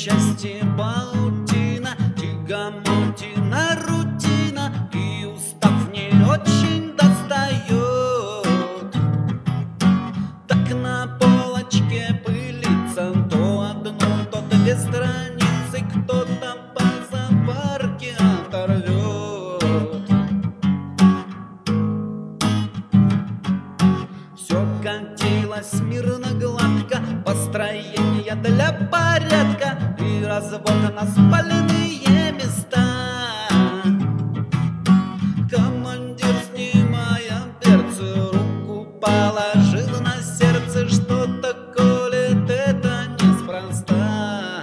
счастье паутина, тягомотина, рутина, и устав не очень достает. Так на полочке пылится то одно, то две страницы, кто-то по запарке оторвет. Все катилось мирно, гладко, построение для порядка и развод на спальные места. Командир, снимая перцы, руку положил на сердце, что-то колет, это неспроста.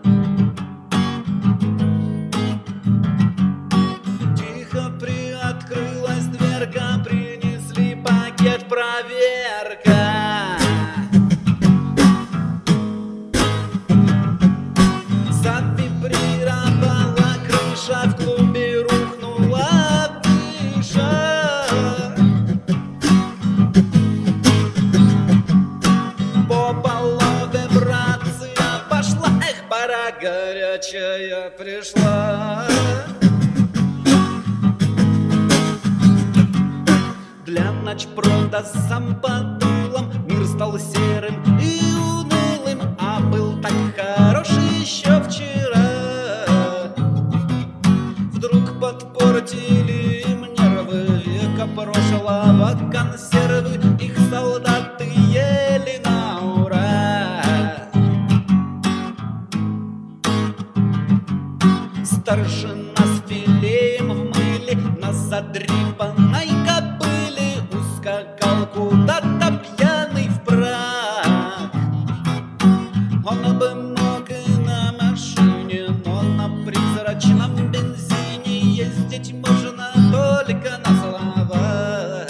Тихо приоткрылась дверка, принесли пакет, проверка. Завибрировала крыша, в клубе рухнула афиша. По полове братция пошла, эх, пора горячая пришла. Для ночпрода сам подулом мир стал серым и унылым, а был так хорош еще вчера. Вдруг подпортили им нервы века прошлого консервы, их солдаты ели на ура. Старшина с филеем в мыле на задрипанной кобыле ускакал куда-то пьяный вправ. Он бы мог и на машине, но на призрачном бензине ездить можно только на словах.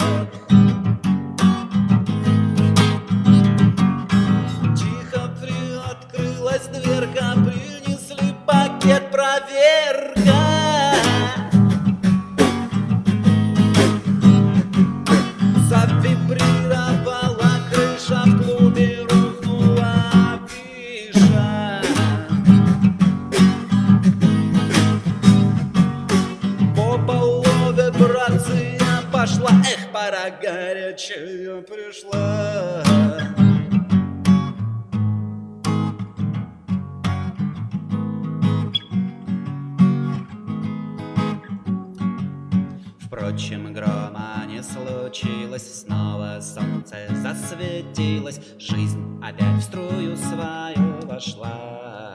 Тихо приоткрылась дверка, принесли пакет, проверка. Завибрировала крыша, в клубе рухнула афиша. По полове братция пошла, эх, пора горячая пришла. Впрочем, грома не случилось, снова солнце засветилось, жизнь опять в струю свою вошла.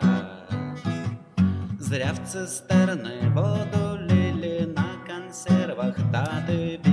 Зря в цистерны воду лили, на консервах даты